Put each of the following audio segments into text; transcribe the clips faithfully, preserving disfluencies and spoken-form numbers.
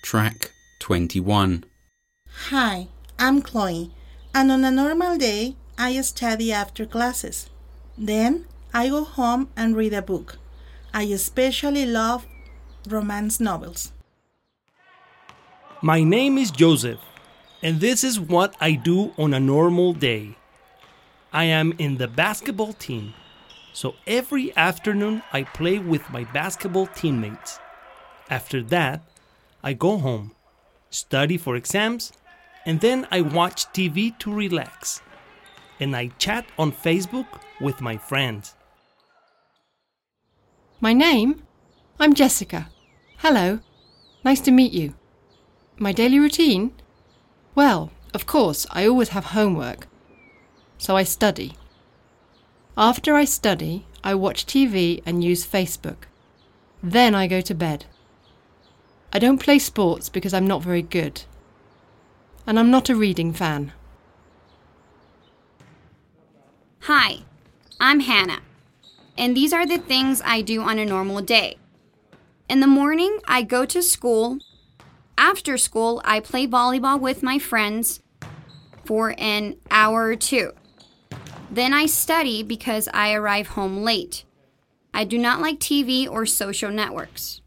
Track twenty-one. Hi, I'm Chloe, and on a normal day, I study after classes. Then, I go home and read a book. I especially love romance novels. My name is Joseph, and this is what I do on a normal day. I am in the basketball team, so every afternoon I play with my basketball teammates. After that, I go home, study for exams, and then I watch T V to relax. And I chat on Facebook with my friends. My name? I'm Jessica. Hello. Nice to meet you. My daily routine? Well, of course, I always have homework. So I study. After I study, I watch T V and use Facebook. Then I go to bed. I don't play sports because I'm not very good. And I'm not a reading fan. Hi, I'm Hannah, and these are the things I do on a normal day. In the morning, I go to school. After school, I play volleyball with my friends for an hour or two. Then I study because I arrive home late. I do not like T V or social networks.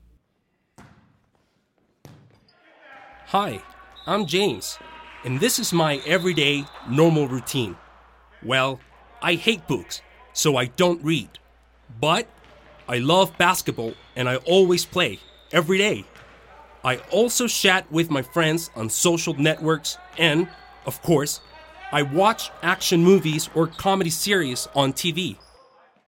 Hi, I'm James, and this is my everyday normal routine. Well, I hate books, so I don't read. But I love basketball and I always play, every day. I also chat with my friends on social networks and, of course, I watch action movies or comedy series on T V.